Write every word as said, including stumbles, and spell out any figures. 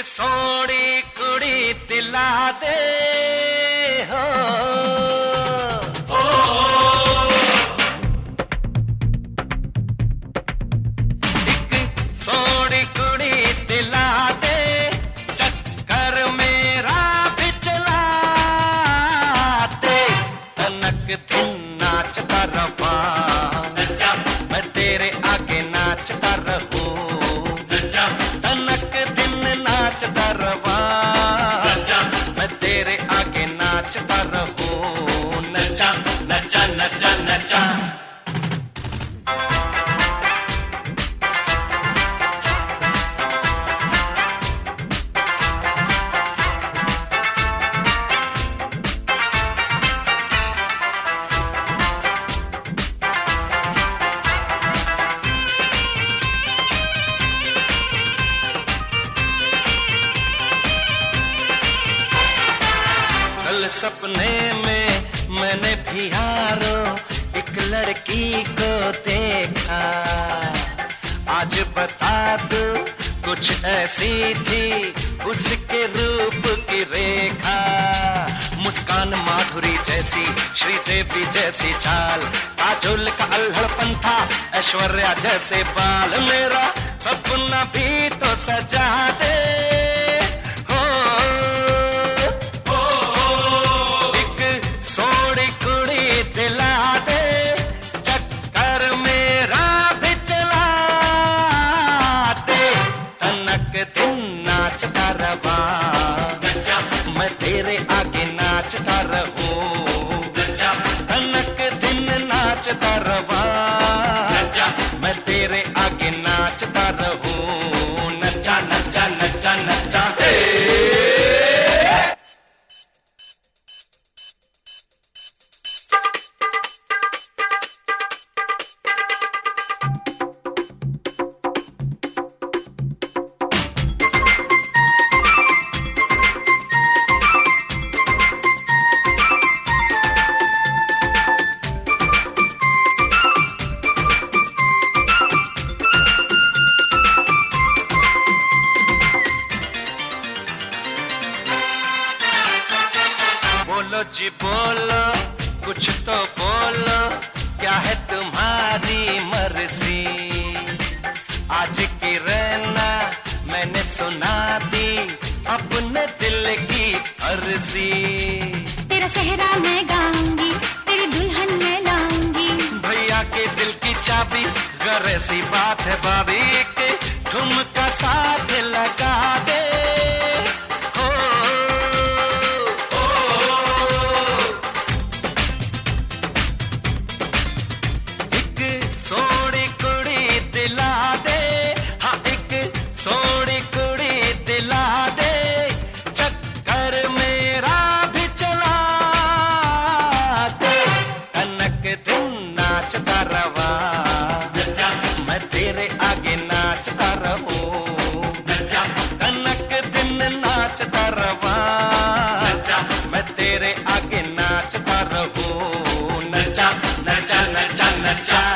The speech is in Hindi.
सोड़ी कुड़ी दिला दे हो, एक सोड़ी कुड़ी दिला दे, चक्कर मेरा भी चला दे। तनक दिन नाचता रवा, मैं तेरे आगे नाचता रहूं, तनक दिन नाचता रवा, मैं तेरे आगे नाचता रहूं। नचा नचा नचा नचा सपने में मैंने भी यारो एक लड़की को देखा, आज बता दो कुछ ऐसी थी उसके रूप की रेखा। मुस्कान माधुरी जैसी, श्रीदेवी जैसी चाल, काजोल का अल्हड़पन था, ऐश्वर्या जैसे बाल। मेरा सपना भी तो सजा दे, नाचता रवा, मैं तेरे आगे नाचता रहूं, तनक दिन नाचता रवा, मैं तेरे आगे नाचता रहूं। नचा नचा नचा नचा बोलो जी बोलो, कुछ तो बोलो, क्या है तुम्हारी मर्जी। आज की रहना मैंने सुना दी, अपने दिल की अर्जी। तेरा सेहरा मैं गाऊंगी, तेरी दुल्हन मैं लाऊंगी, भैया के दिल की चाबी, गर ऐसी बात है भाभी के ठुमका साथ लगा दे। नाचता रवा, मैं तेरे आगे नाचता रहूं, कनक दिन नाचता रवा, मैं तेरे आगे नाचता रहूं। नचा नचा नचा नचा